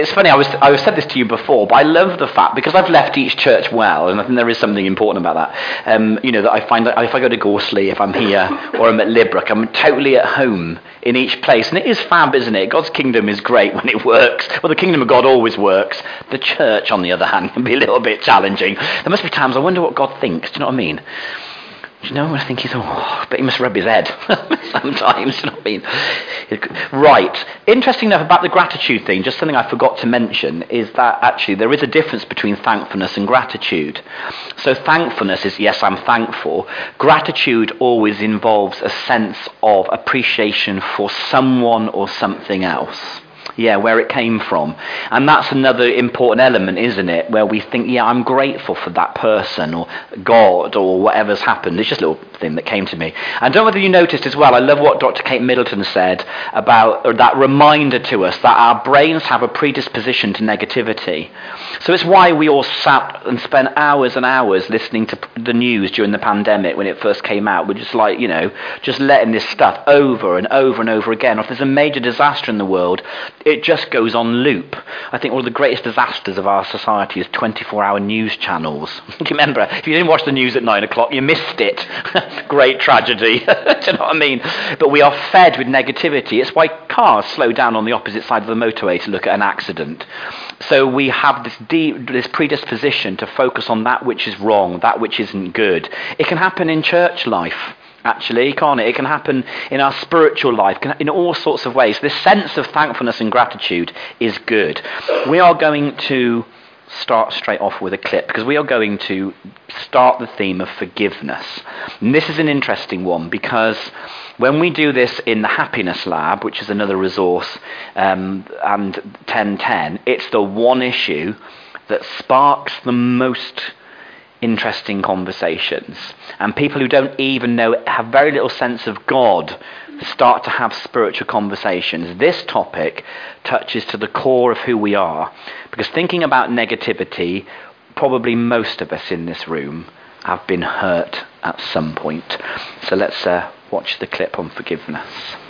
It's funny, I've said this to you before, but I love the fact, because I've left each church well, and I think there is something important about that, that I find that if I go to Gorsley, if I'm here, or I'm at Libbrook, I'm totally at home in each place. And it is fab, isn't it? God's kingdom is great when it works. Well, the kingdom of God always works. The church, on the other hand, can be a little bit challenging. There must be times I wonder what God thinks, do you know what I mean? Do you know, I think but he must rub his head sometimes, do you know what I mean? Right. Interesting enough about the gratitude thing, just something I forgot to mention, is that actually there is a difference between thankfulness and gratitude. So thankfulness is, yes, I'm thankful. Gratitude always involves a sense of appreciation for someone or something else. Yeah, where it came from. And that's another important element, isn't it? Where we think, yeah, I'm grateful for that person or God or whatever's happened. It's just a little thing that came to me. And I don't know whether you noticed as well, I love what Dr. Kate Middleton said about that reminder to us that our brains have a predisposition to negativity. So it's why we all sat and spent hours and hours listening to the news during the pandemic when it first came out. We're just like, just letting this stuff over and over and over again. If there's a major disaster in the world, it just goes on loop. I think one of the greatest disasters of our society is 24-hour news channels. Do you remember? If you didn't watch the news at 9 o'clock, you missed it. Great tragedy. Do you know what I mean? But we are fed with negativity. It's why cars slow down on the opposite side of the motorway to look at an accident. So we have this predisposition to focus on that which is wrong, that which isn't good. It can happen in church life. Actually, can't it? It can happen in our spiritual life, in all sorts of ways. This sense of thankfulness and gratitude is good. We are going to start straight off with a clip, because we are going to start the theme of forgiveness. And this is an interesting one, because when we do this in the Happiness Lab, which is another resource, and 1010, it's the one issue that sparks the most interesting conversations. And people who don't even know, have very little sense of God, start to have spiritual conversations. This topic touches to the core of who we are. Because thinking about negativity, probably most of us in this room have been hurt at some point. So let's watch the clip on forgiveness.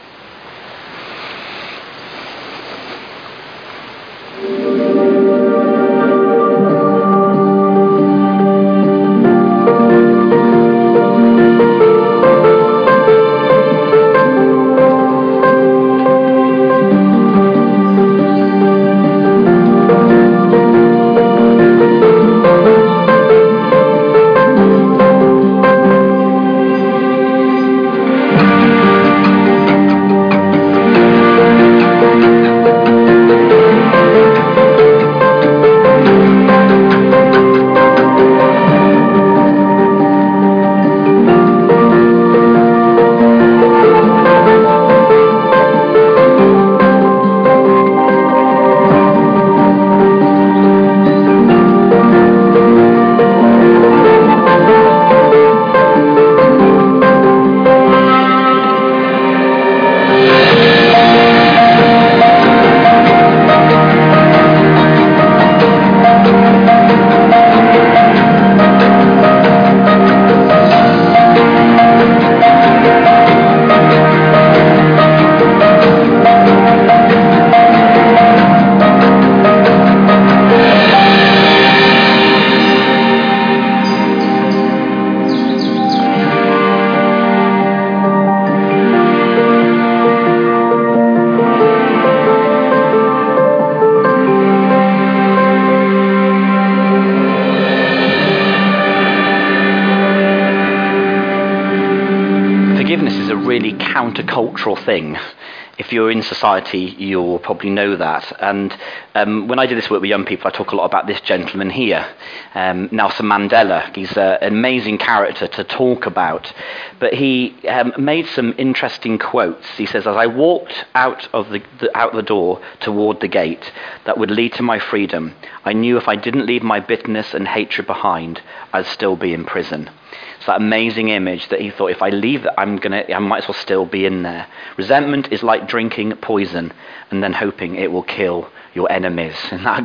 Countercultural thing. If you're in society, you'll probably know that. And when I do this work with young people, I talk a lot about this gentleman here, Nelson Mandela. He's an amazing character to talk about. But he made some interesting quotes. He says, as I walked out the door toward the gate that would lead to my freedom, I knew if I didn't leave my bitterness and hatred behind, I'd still be in prison. It's that amazing image that he thought, if I leave it, I might as well still be in there. Resentment is like drinking poison and then hoping it will kill your enemies. Isn't that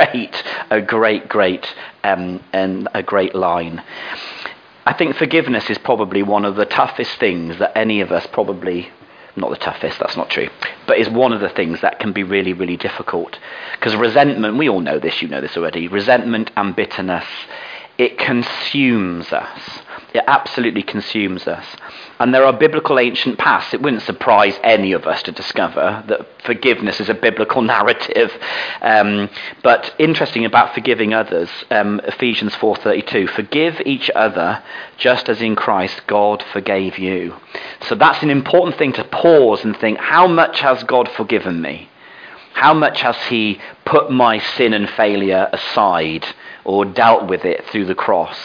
a great line? I think forgiveness is probably one of the toughest things that any of us probably Not the toughest, that's not true. But is one of the things that can be really, really difficult. Because resentment, we all know this, you know this already, resentment and bitterness, it consumes us. It absolutely consumes us. And there are biblical ancient paths. It wouldn't surprise any of us to discover that forgiveness is a biblical narrative. But interesting about forgiving others, Ephesians 4:32, forgive each other just as in Christ God forgave you. So that's an important thing to pause and think, how much has God forgiven me? How much has he put my sin and failure aside or dealt with it through the cross?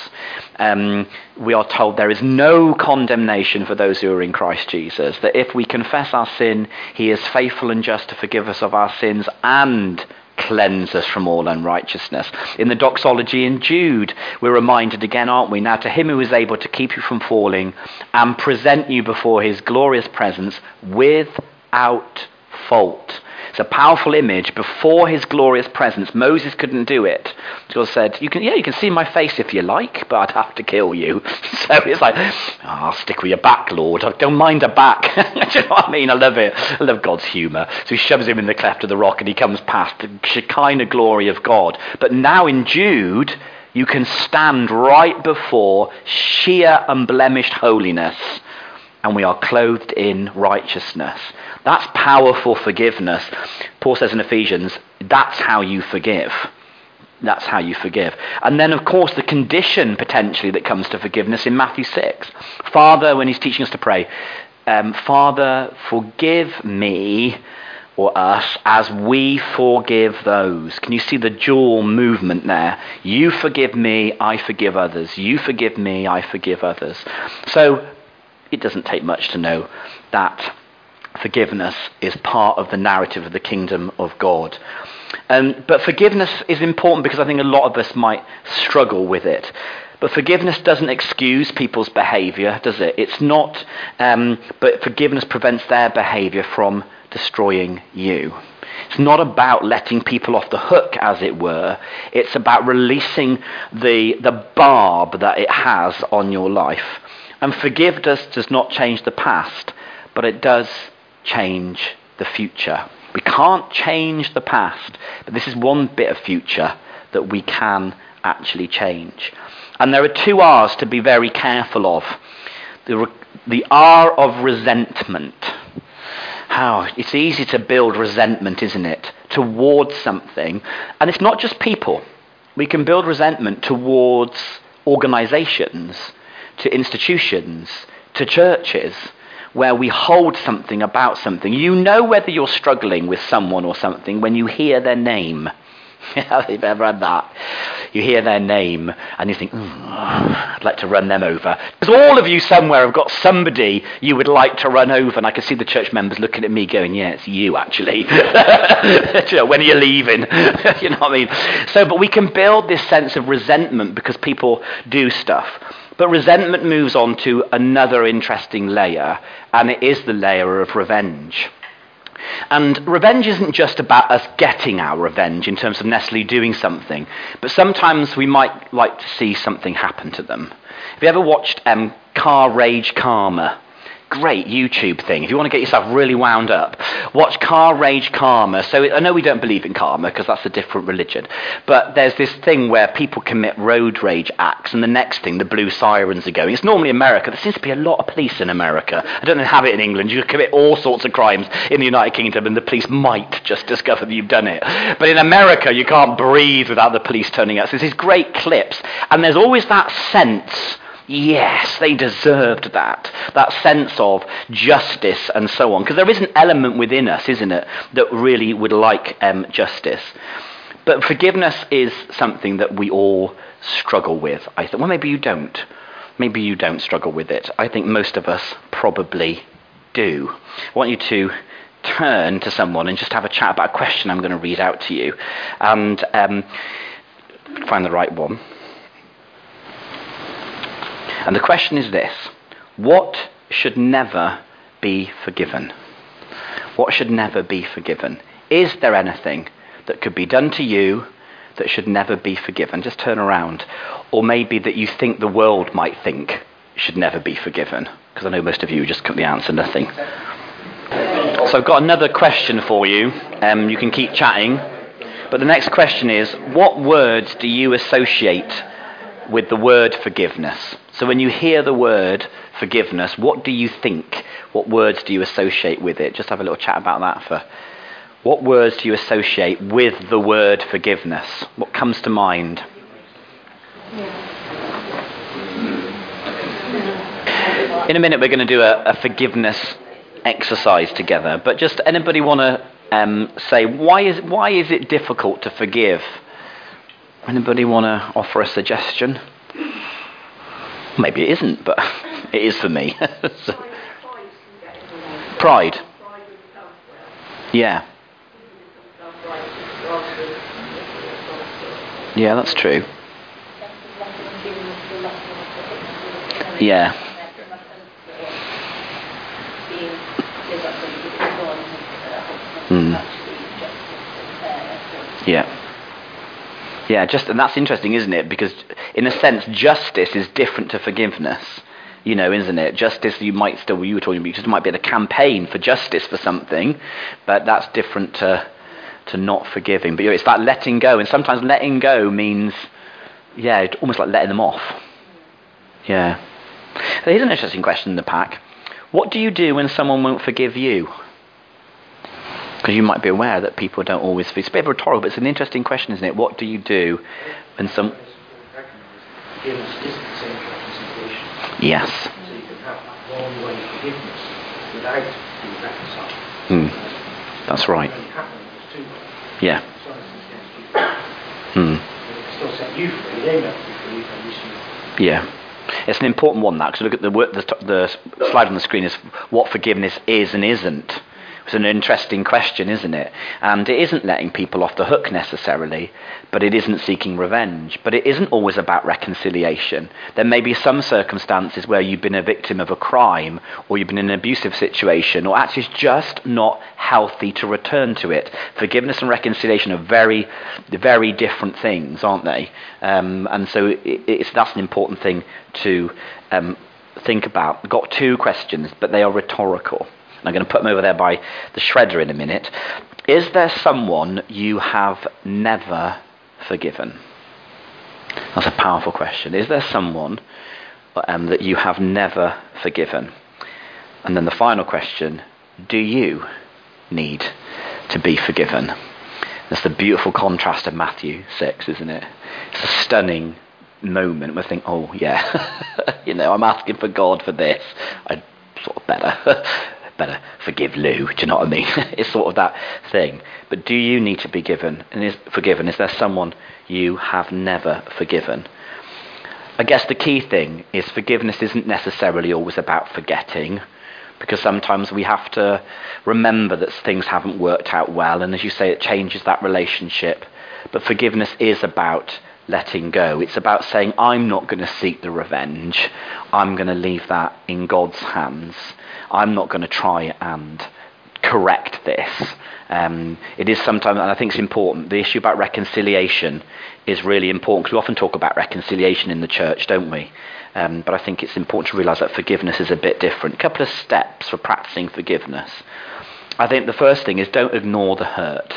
We are told there is no condemnation for those who are in Christ Jesus, that if we confess our sin, he is faithful and just to forgive us of our sins and cleanse us from all unrighteousness. In the doxology in Jude, we're reminded again, aren't we? Now to him who is able to keep you from falling and present you before his glorious presence without fault. It's a powerful image. Before his glorious presence, Moses couldn't do it. God said, you can see my face if you like, but I'd have to kill you. So it's like, I'll stick with your back, Lord. I don't mind a back. Do you know what I mean? I love it. I love God's humour. So he shoves him in the cleft of the rock and he comes past the Shekinah glory of God. But now in Jude, you can stand right before sheer unblemished holiness, and we are clothed in righteousness. That's powerful forgiveness. Paul says in Ephesians, that's how you forgive. That's how you forgive. And then, of course, the condition potentially that comes to forgiveness in Matthew 6. Father, when he's teaching us to pray, Father, forgive me or us as we forgive those. Can you see the dual movement there? You forgive me, I forgive others. You forgive me, I forgive others. So it doesn't take much to know that forgiveness is part of the narrative of the kingdom of God. But forgiveness is important because I think a lot of us might struggle with it. But forgiveness doesn't excuse people's behaviour, does it? It's not, but forgiveness prevents their behaviour from destroying you. It's not about letting people off the hook, as it were. It's about releasing the barb that it has on your life. And forgiveness does not change the past, but it does change the future. We can't change the past, but this is one bit of future that we can actually change. And there are two R's to be very careful of. The R of resentment. It's easy to build resentment, isn't it, towards something. And it's not just people. We can build resentment towards organisations, to institutions, to churches, where we hold something about something. You know whether you're struggling with someone or something when you hear their name. Have you ever had that? You hear their name and you think, I'd like to run them over. Because all of you somewhere have got somebody you would like to run over. And I can see the church members looking at me going, yeah, it's you actually. You know, when are you leaving? You know what I mean? But we can build this sense of resentment because people do stuff. But resentment moves on to another interesting layer, and it is the layer of revenge. And revenge isn't just about us getting our revenge in terms of necessarily doing something, but sometimes we might like to see something happen to them. Have you ever watched Car Rage Karma? Great YouTube thing. If you want to get yourself really wound up, watch Car Rage Karma. So I know we don't believe in karma because that's a different religion, but there's this thing where people commit road rage acts, and the next thing, the blue sirens are going. It's normally America. There seems to be a lot of police in America. I don't have it in England. You commit all sorts of crimes in the United Kingdom, and the police might just discover that you've done it. But in America, you can't breathe without the police turning up. So there's these great clips, and there's always that sense, yes, they deserved that. That sense of justice and so on. Because there is an element within us, isn't it, that really would like justice. But forgiveness is something that we all struggle with, I think. Well, maybe you don't. Maybe you don't struggle with it. I think most of us probably do. I want you to turn to someone and just have a chat about a question I'm going to read out to you. And find the right one. And the question is this: what should never be forgiven? What should never be forgiven? Is there anything that could be done to you that should never be forgiven? Just turn around. Or maybe that you think the world might think should never be forgiven. Because I know most of you just couldn't answer nothing. So I've got another question for you. You can keep chatting. But the next question is, what words do you associate with the word forgiveness? So when you hear the word forgiveness, what do you think? What words do you associate with it? Just have a little chat about that. What words do you associate with the word forgiveness? What comes to mind? In a minute we're going to do a forgiveness exercise together, but just anybody want to say why is it difficult to forgive? Anybody want to offer a suggestion? Maybe it isn't, but it is for me. Pride. Yeah. Yeah, that's true. Yeah. Yeah. Yeah, and that's interesting, isn't it? Because in a sense, justice is different to forgiveness. Isn't it? Justice, you were talking about, just might be a campaign for justice for something, but that's different to not forgiving. But it's that letting go, and sometimes letting go means, it's almost like letting them off. Yeah. So here's an interesting question in the pack. What do you do when someone won't forgive you? Because you might be aware that people don't always forgive. It's a bit rhetorical, but it's an interesting question, isn't it? What do you do when some... Yes. So you can have one way forgiveness without being reconciled. That's right. Yeah. It still set you free, they may be free, but at least you... Yeah. It's an important one, that, because look at the slide on the screen is what forgiveness is and isn't. It's an interesting question, isn't it? And it isn't letting people off the hook necessarily, but it isn't seeking revenge. But it isn't always about reconciliation. There may be some circumstances where you've been a victim of a crime, or you've been in an abusive situation, or actually it's just not healthy to return to it. Forgiveness and reconciliation are very, very different things, aren't they? And so that's an important thing to think about. I've got two questions, but they are rhetorical. I'm going to put them over there by the shredder in a minute. Is there someone you have never forgiven? That's a powerful question. Is there someone that you have never forgiven? And then the final question, do you need to be forgiven? That's the beautiful contrast of Matthew 6, isn't it? It's a stunning moment where I think, oh yeah, I'm asking for God for this. I'd sort of better forgive Lou, do you know what I mean? It's sort of that thing. But do you need to be forgiven? Is there someone you have never forgiven? I guess the key thing is forgiveness isn't necessarily always about forgetting, because sometimes we have to remember that things haven't worked out well, and as you say, it changes that relationship. But forgiveness is about letting go. It's about saying, I'm not going to seek the revenge. I'm going to leave that in God's hands. I'm not going to try and correct this. It is sometimes, and I think it's important, the issue about reconciliation is really important, because we often talk about reconciliation in the church, don't we? But I think it's important to realise that forgiveness is a bit different. A couple of steps for practicing forgiveness. I think the first thing is don't ignore the hurt.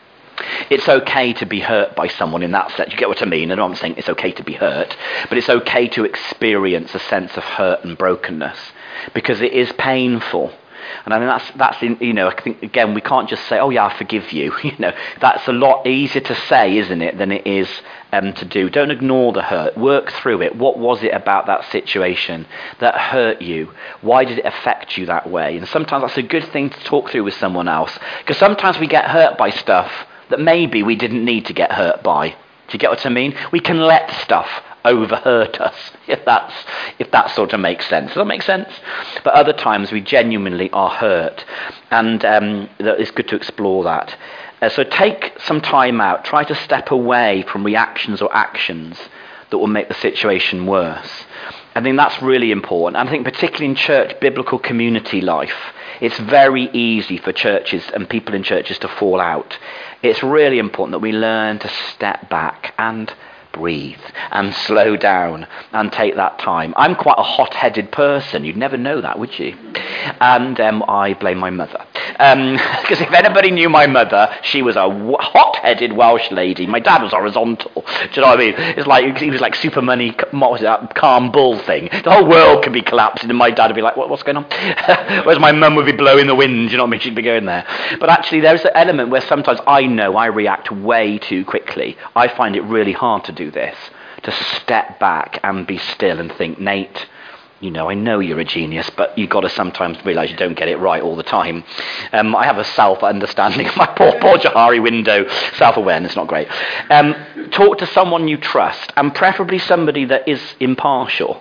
It's okay to be hurt by someone in that sense. You get what I mean? I know I'm saying it's okay to be hurt, but it's okay to experience a sense of hurt and brokenness, because it is painful. And I mean, that's I think, again, we can't just say, oh yeah, I forgive you. That's a lot easier to say, isn't it, than it is to do. Don't ignore the hurt. Work through it. What was it about that situation that hurt you? Why did it affect you that way? And sometimes that's a good thing to talk through with someone else, because sometimes we get hurt by stuff that maybe we didn't need to get hurt by. Do you get what I mean? We can let stuff overhurt us, if that sort of makes sense. Does that make sense? But other times we genuinely are hurt, and it's good to explore that. So take some time out. Try to step away from reactions or actions that will make the situation worse. I think that's really important. And I think particularly in church, biblical community life, it's very easy for churches and people in churches to fall out. It's really important that we learn to step back and breathe and slow down and take that time. I'm quite a hot-headed person. You'd never know that, would you? And I blame my mother. Because if anybody knew my mother, she was a hot-headed Welsh lady. My dad was horizontal. Do you know what I mean? It's like he was like super money, what was that, calm bull thing. The whole world could be collapsing and my dad would be like, what's going on? Whereas my mum would be blowing the wind, you know what I mean? She'd be going there. But actually there's an element where sometimes I know I react way too quickly. I find it really hard to do this, to step back and be still and think, Nate, you know, I know you're a genius, but you've got to sometimes realise you don't get it right all the time. I have a self-understanding of my poor Johari window. Self-awareness, not great. Talk to someone you trust, and preferably somebody that is impartial.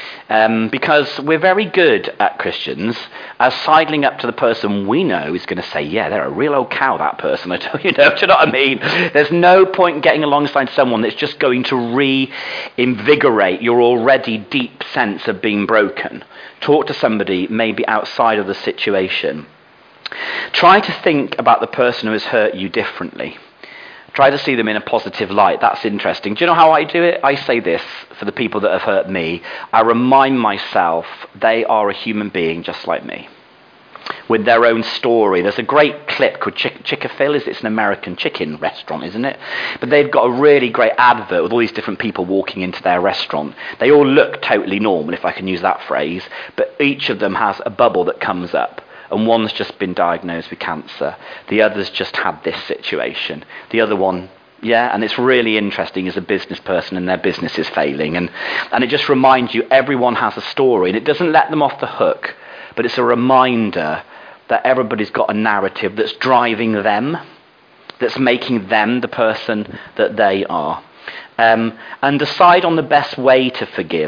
Because we're very good at Christians as sidling up to the person we know is going to say, yeah, they're a real old cow, that person. Do you know what I mean? There's no point getting alongside someone that's just going to reinvigorate your already deep sense of being broken. Talk to somebody maybe outside of the situation. Try to think about the person who has hurt you differently. Try to see them in a positive light. That's interesting. Do you know how I do it? I say this for the people that have hurt me. I remind myself they are a human being just like me, with their own story. There's a great clip called Chick-fil-A. It's an American chicken restaurant, isn't it? But they've got a really great advert with all these different people walking into their restaurant. They all look totally normal, if I can use that phrase, but each of them has a bubble that comes up. And one's just been diagnosed with cancer. The other's just had this situation. The other one, and it's really interesting as a business person and their business is failing. And it just reminds you everyone has a story. And it doesn't let them off the hook, but it's a reminder that everybody's got a narrative that's driving them, that's making them the person that they are. And decide on the best way to forgive.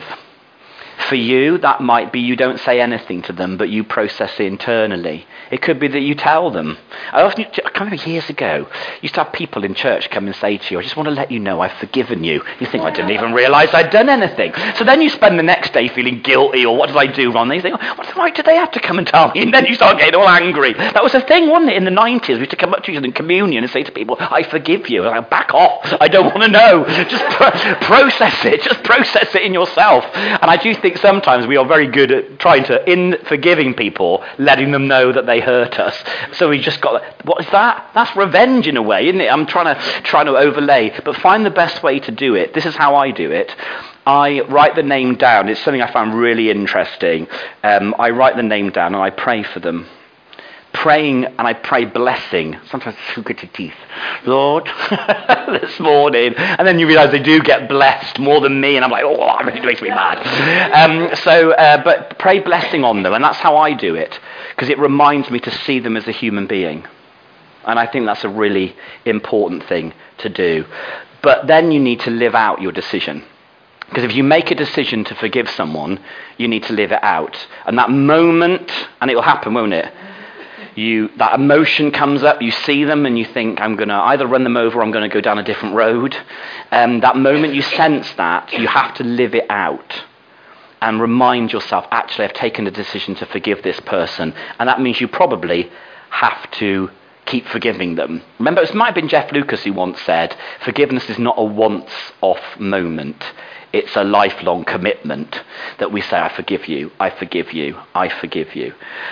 For you, that might be you don't say anything to them, but you process it internally. It could be that you tell them. I remember years ago, used to have people in church come and say to you, I just want to let you know I've forgiven you. You think, I didn't even realise I'd done anything. So then you spend the next day feeling guilty, or what did I do wrong? And you think, why did they have to come and tell me? And then you start getting all angry. That was a thing, wasn't it, in the 90s? We used to come up to you in communion and say to people, I forgive you. And I back off. I don't want to know. Just process it. Just process it in yourself. And I do think sometimes we are very good at trying to, in forgiving people, letting them know that they hurt us. So we just got, what is that? That's revenge in a way, isn't it? I'm trying to overlay, but find the best way to do it. This is how I do it. I write the name down. It's something I found really interesting. I write the name down and I pray for them. Praying, and I pray blessing. Sometimes it's too good to teeth. Lord, this morning. And then you realise they do get blessed more than me, and I'm like, oh, it makes me mad. But pray blessing on them, and that's how I do it, because it reminds me to see them as a human being. And I think that's a really important thing to do. But then you need to live out your decision. Because if you make a decision to forgive someone, you need to live it out. And that moment, and it will happen, won't it? That emotion comes up, you see them and you think, I'm going to either run them over or I'm going to go down a different road. That moment you sense that, you have to live it out and remind yourself, actually, I've taken a decision to forgive this person. And that means you probably have to keep forgiving them. Remember, it might have been Jeff Lucas who once said, forgiveness is not a once-off moment. It's a lifelong commitment that we say, I forgive you, I forgive you, I forgive you.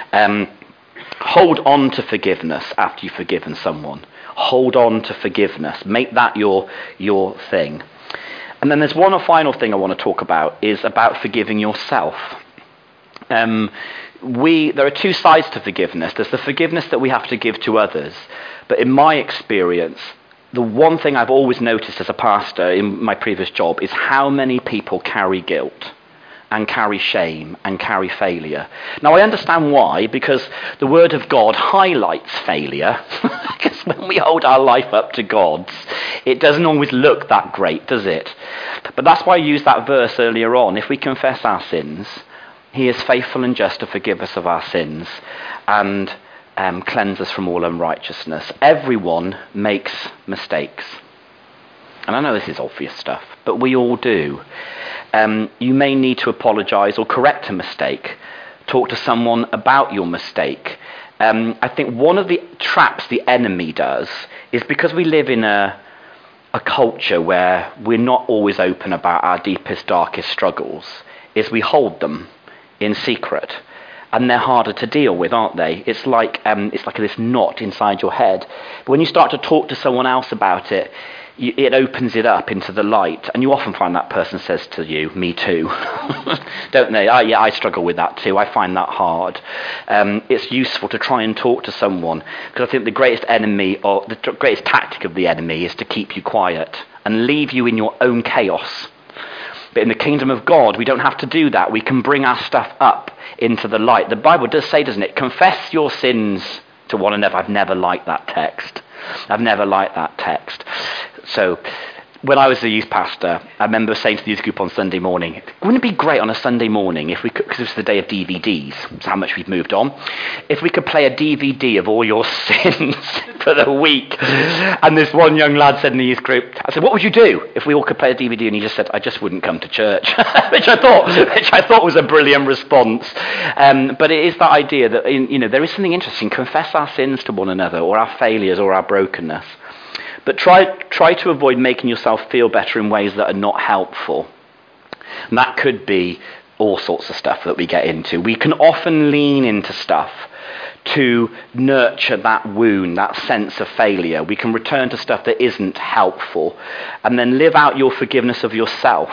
Hold on to forgiveness after you've forgiven someone. Hold on to forgiveness. Make that your thing. And then there's one final thing I want to talk about, is about forgiving yourself. There are two sides to forgiveness. There's the forgiveness that we have to give to others. But in my experience, the one thing I've always noticed as a pastor in my previous job is how many people carry guilt and carry shame and carry failure. Now I understand why, because the Word of God highlights failure. Because when we hold our life up to God's, it doesn't always look that great, does it? But that's why I used that verse earlier on. If we confess our sins, He is faithful and just to forgive us of our sins and cleanse us from all unrighteousness. Everyone makes mistakes. And I know this is obvious stuff, but we all do. You may need to apologise or correct a mistake. Talk to someone about your mistake. I think one of the traps the enemy does is because we live in a a culture where we're not always open about our deepest, darkest struggles is we hold them in secret. And they're harder to deal with, aren't they? It's like this knot inside your head. But when you start to talk to someone else about it, it opens it up into the light. And you often find that person says to you, me too. Don't they? Oh, yeah, I struggle with that too. I find that hard. It's useful to try and talk to someone, because I think the greatest enemy, or the greatest tactic of the enemy, is to keep you quiet and leave you in your own chaos. But in the kingdom of God, we don't have to do that. We can bring our stuff up into the light. The Bible does say, doesn't it? Confess your sins to one another. I've never liked that text. So when I was a youth pastor, I remember saying to the youth group on Sunday morning, wouldn't it be great on a Sunday morning if we could, because it's the day of DVDs, that's how much we've moved on, if we could play a DVD of all your sins for the week. And this one young lad said in the youth group, I said, what would you do if we all could play a DVD? And he just said, I just wouldn't come to church, which I thought was a brilliant response. But it is that idea that, there is something interesting. Confess our sins to one another, or our failures, or our brokenness. But try to avoid making yourself feel better in ways that are not helpful. And that could be all sorts of stuff that we get into. We can often lean into stuff to nurture that wound, that sense of failure. We can return to stuff that isn't helpful, and then live out your forgiveness of yourself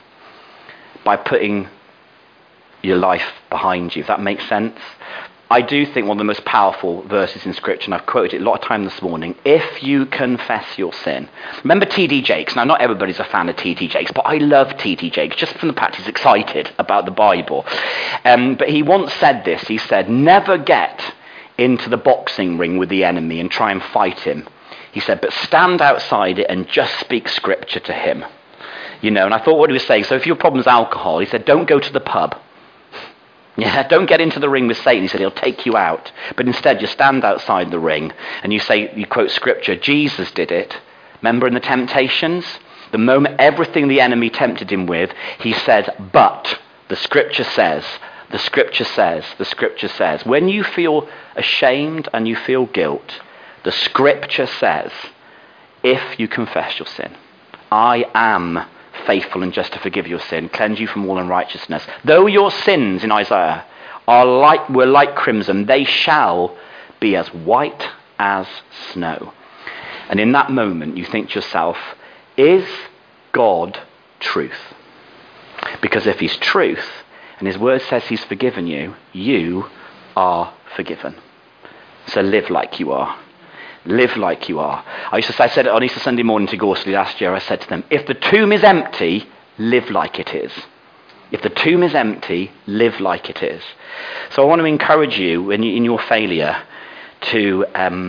by putting your life behind you, if that makes sense. I do think one of the most powerful verses in Scripture, and I've quoted it a lot of time this morning, if you confess your sin. Remember T.D. Jakes. Now, not everybody's a fan of T.D. Jakes, but I love T.D. Jakes, just from the fact he's excited about the Bible. But he once said this. He said, never get into the boxing ring with the enemy and try and fight him. He said, but stand outside it and just speak Scripture to him. And I thought what he was saying, so if your problem's alcohol, he said, don't go to the pub. Yeah, don't get into the ring with Satan. He said he'll take you out. But instead, you stand outside the ring and you quote Scripture. Jesus did it. Remember in the temptations? The moment everything the enemy tempted him with, he said, but the Scripture says, the Scripture says, the Scripture says. When you feel ashamed and you feel guilt, the Scripture says, if you confess your sin, I am faithful and just to forgive your sin, cleanse you from all unrighteousness. Though your sins, in Isaiah, were like crimson, they shall be as white as snow. And in that moment, you think to yourself, is God truth? Because if he's truth, and his word says he's forgiven you, you are forgiven. So live like you are. Live like you are. I said it on Easter Sunday morning to Gorsley last year. I said to them, if the tomb is empty, live like it is. If the tomb is empty, live like it is. So I want to encourage you in your failure to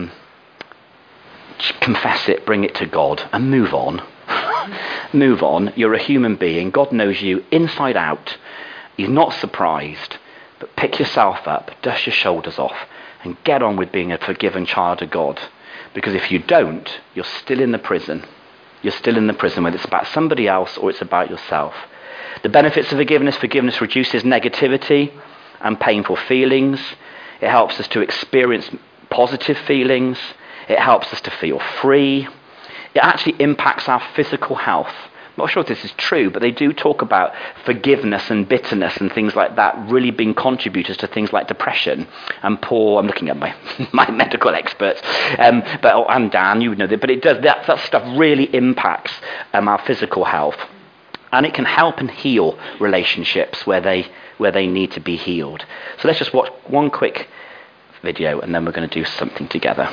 confess it, bring it to God, and move on. Move on. You're a human being. God knows you inside out. He's not surprised. But pick yourself up, dust your shoulders off, and get on with being a forgiven child of God. Because if you don't, you're still in the prison. You're still in the prison, whether it's about somebody else or it's about yourself. The benefits of forgiveness reduces negativity and painful feelings. It helps us to experience positive feelings. It helps us to feel free. It actually impacts our physical health. I'm not sure if this is true, but they do talk about forgiveness and bitterness and things like that really being contributors to things like depression and I'm looking at my medical experts, and Dan, you know that, but it does, that stuff really impacts our physical health. And it can help and heal relationships where they need to be healed. So let's just watch one quick video and then we're going to do something together.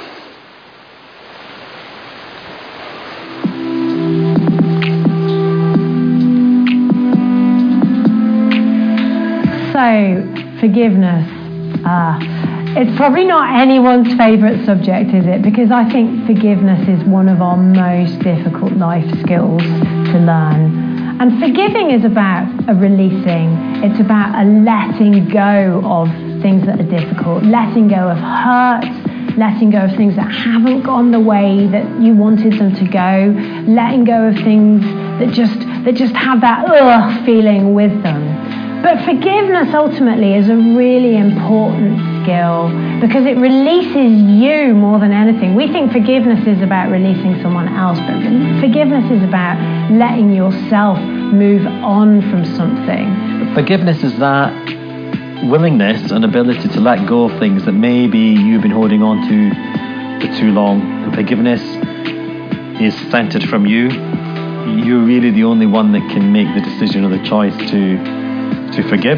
So, forgiveness. It's probably not anyone's favourite subject, is it? Because I think forgiveness is one of our most difficult life skills to learn. And forgiving is about a releasing. It's about a letting go of things that are difficult, letting go of hurt, letting go of things that haven't gone the way that you wanted them to go, letting go of things that just have that feeling with them. But forgiveness ultimately is a really important skill because it releases you more than anything. We think forgiveness is about releasing someone else, but forgiveness is about letting yourself move on from something. Forgiveness is that willingness and ability to let go of things that maybe you've been holding on to for too long. And forgiveness is centered from you. You're really the only one that can make the decision or the choice to forgive.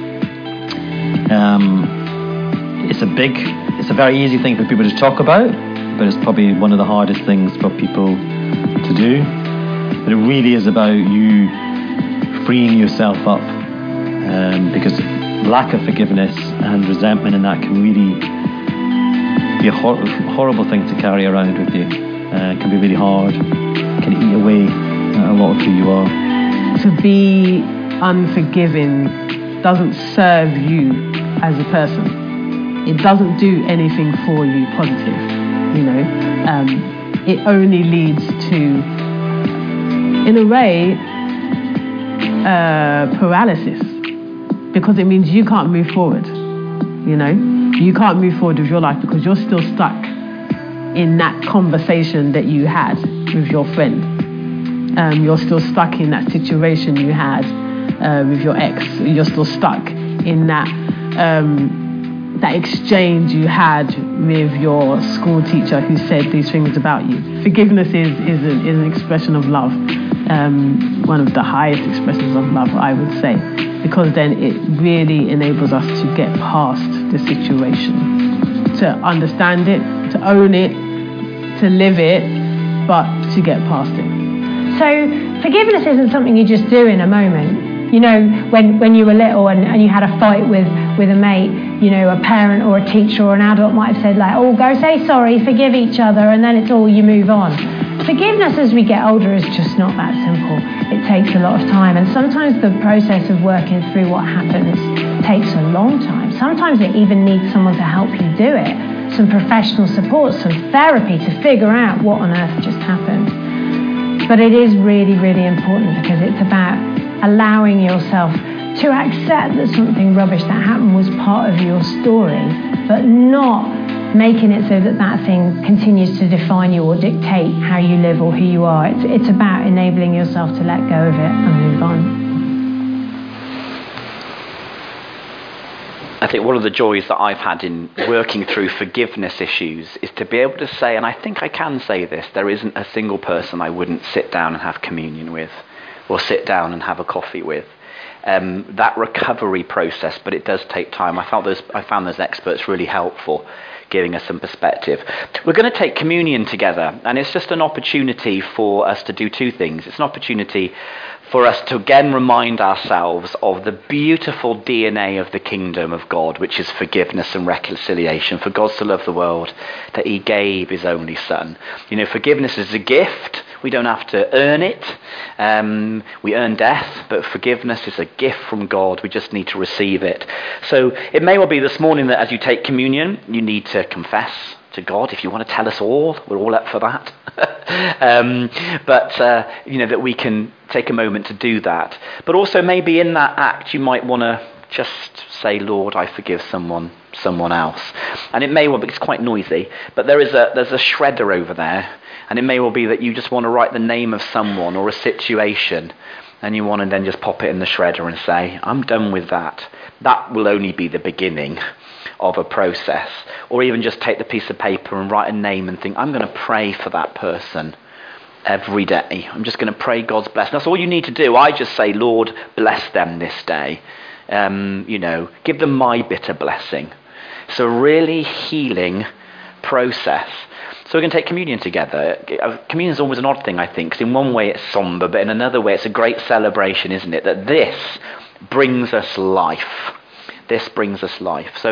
It's a very easy thing for people to talk about, but it's probably one of the hardest things for people to do. But it really is about you freeing yourself up, because lack of forgiveness and resentment and that can really be a horrible thing to carry around with you. It can be really hard, can eat away at a lot of who you are. To be unforgiving doesn't serve you as a person. It doesn't do anything for you positive, you know. It only leads to, in a way, paralysis, because it means you can't move forward, you know. You can't move forward with your life because you're still stuck in that conversation that you had with your friend. You're still stuck in that situation you had with your ex. You're still stuck in that that exchange you had with your school teacher who said these things about you. Forgiveness is an expression of love, one of the highest expressions of love, I would say, because then it really enables us to get past the situation, to understand it, to own it, to live it, but to get past it. So forgiveness isn't something you just do in a moment. You know, when you were little and you had a fight with a mate, you know, a parent or a teacher or an adult might have said like, oh, go say sorry, forgive each other, and then it's all, you move on. Forgiveness as we get older is just not that simple. It takes a lot of time, and sometimes the process of working through what happens takes a long time. Sometimes it even needs someone to help you do it, some professional support, some therapy to figure out what on earth just happened. But it is really, really important because it's about allowing yourself to accept that something rubbish that happened was part of your story, but not making it so that that thing continues to define you or dictate how you live or who you are. It's about enabling yourself to let go of it and move on. I think one of the joys that I've had in working through forgiveness issues is to be able to say, and I think I can say this, there isn't a single person I wouldn't sit down and have communion with or sit down and have a coffee with. That recovery process, but it does take time. I found those experts really helpful, giving us some perspective. We're going to take communion together, and it's just an opportunity for us to do two things. It's an opportunity for us to again remind ourselves of the beautiful DNA of the kingdom of God, which is forgiveness and reconciliation. For God so loved the world that he gave his only son. You know, forgiveness is a gift. We don't have to earn it. We earn death, but forgiveness is a gift from God. We just need to receive it. So it may well be this morning that as you take communion, you need to confess to God. If you want to tell us all, we're all up for that. You know, that we can take a moment to do that. But also maybe in that act, you might want to just say, Lord, I forgive someone else. And it may well be, it's quite noisy, but there's a shredder over there. And it may well be that you just want to write the name of someone or a situation, and you want to then just pop it in the shredder and say, I'm done with that. That will only be the beginning of a process. Or even just take the piece of paper and write a name and think, I'm going to pray for that person every day. I'm just going to pray God's blessing. That's all you need to do. I just say, Lord, bless them this day. You know, give them my bitter blessing. It's a really healing process. So we're going to take communion together. Communion is always an odd thing, I think, because in one way it's somber, but in another way it's a great celebration, isn't it? That this brings us life. This brings us life. So